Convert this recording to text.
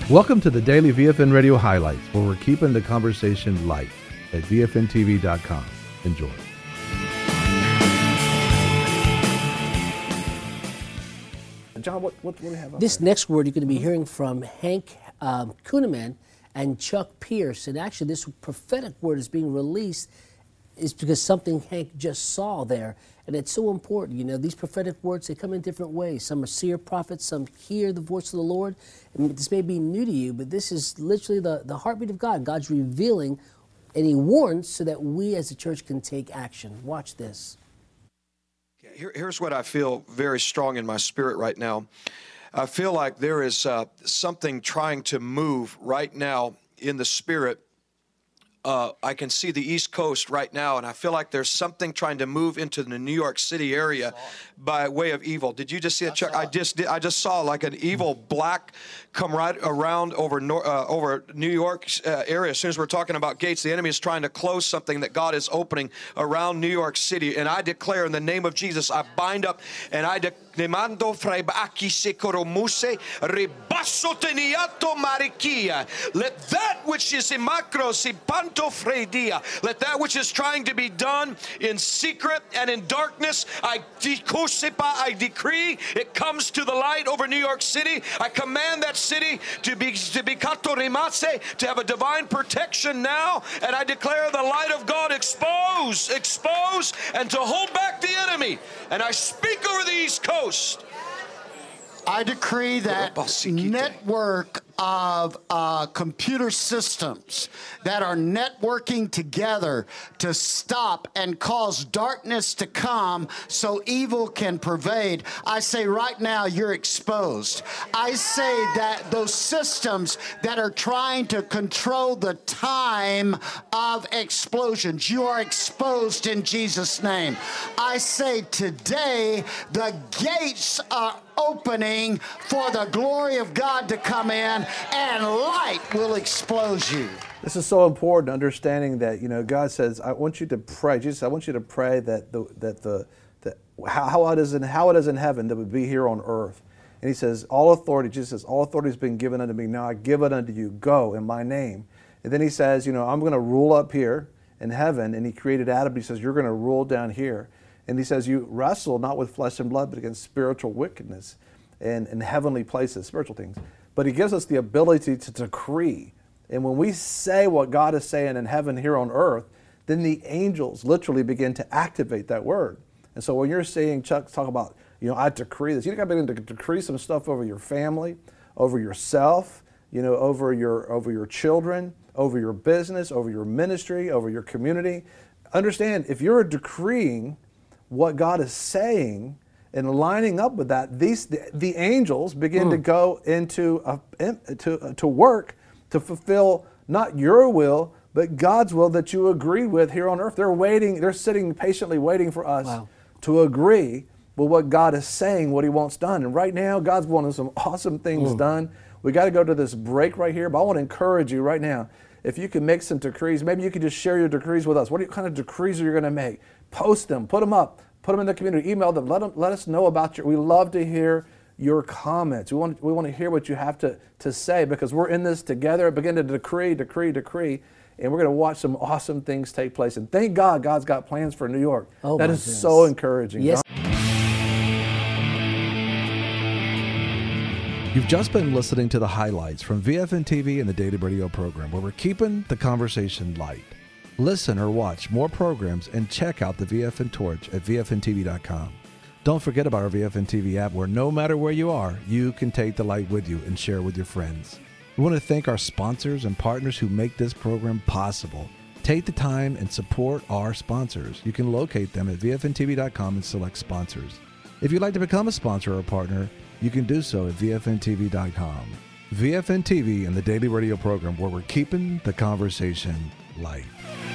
Welcome to the Daily VFN Radio Highlights, where we're keeping the conversation light at VFNTV.com. Enjoy. John, what do we have up This there? next word you're going to be hearing from Hank Kuhneman and Chuck Pierce. And actually, this prophetic word is being released is because something Hank just saw there. And it's so important. You know, these prophetic words, they come in different ways. Some are seer prophets, some hear the voice of the Lord. And this may be new to you, but this is literally the heartbeat of God. God's revealing, and he warns so that we as a church can take action. Watch this. Here's what I feel very strong in my spirit right now. I feel like there is something trying to move right now in the spirit. I can see the East Coast right now, and I feel like there's something trying to move into the New York City area by way of evil. Did you just see it, Chuck? I just saw like an evil black come right around over New York area. As soon as we're talking about gates, the enemy is trying to close something that God is opening around New York City. And I declare in the name of Jesus, I bind up and I demando freibaki sekoromuse ribasso teniato marikia. Let that which is imacro sipanto fredia, let that which is trying to be done in secret and in darkness, I decree it comes to the light over New York City. I command that city to be katorimase, to have a divine protection now, and I declare the light of God expose, and to hold back the enemy. And I speak over the East Coast. I decree that network of computer systems that are networking together to stop and cause darkness to come so evil can pervade. I say right now, you're exposed. I say that those systems that are trying to control the time of explosions, you are exposed in Jesus' name. I say today, the gates are opening for the glory of God to come in, and light will expose you. This is so important, understanding that, you know, God says, I want you to pray. Jesus, I want you to pray that how it is in heaven, that would be here on earth. And he says, all authority, Jesus says, all authority has been given unto me. Now I give it unto you. Go in my name. And then he says, you know, I'm going to rule up here in heaven. And he created Adam. He says, you're going to rule down here. And he says, you wrestle not with flesh and blood, but against spiritual wickedness and in heavenly places, spiritual things. But he gives us the ability to decree. And when we say what God is saying in heaven here on earth, then the angels literally begin to activate that word. And so when you're seeing Chuck talk about, you know, I decree this, you got to begin to decree some stuff over your family, over yourself, you know, over your children, over your business, over your ministry, over your community. Understand, if you're decreeing what God is saying and lining up with that, the angels begin to go into to work to fulfill not your will, but God's will that you agree with here on earth. They're sitting patiently waiting for us to agree with what God is saying, what he wants done. And right now, God's wanting some awesome things done. We got to go to this break right here, but I want to encourage you right now, if you can make some decrees, maybe you could just share your decrees with us. What kind of decrees are you going to make? Post them, put them up. Put them in the community, email them, let us know about we love to hear your comments. We want to hear what you have to say, because we're in this together. Begin to decree, and we're going to watch some awesome things take place. And thank God, God's got plans for New York. Oh, that is so encouraging. Yes. You've just been listening to the highlights from VFN TV and the Daily Radio program, where we're keeping the conversation light. Listen or watch more programs and check out the VFN Torch at VFNTV.com. Don't forget about our VFN TV app, where no matter where you are, you can take the light with you and share with your friends. We want to thank our sponsors and partners who make this program possible. Take the time and support our sponsors. You can locate them at VFNTV.com and select sponsors. If you'd like to become a sponsor or a partner, you can do so at VFNTV.com. VFN TV and the Daily Radio program, where we're keeping the conversation light.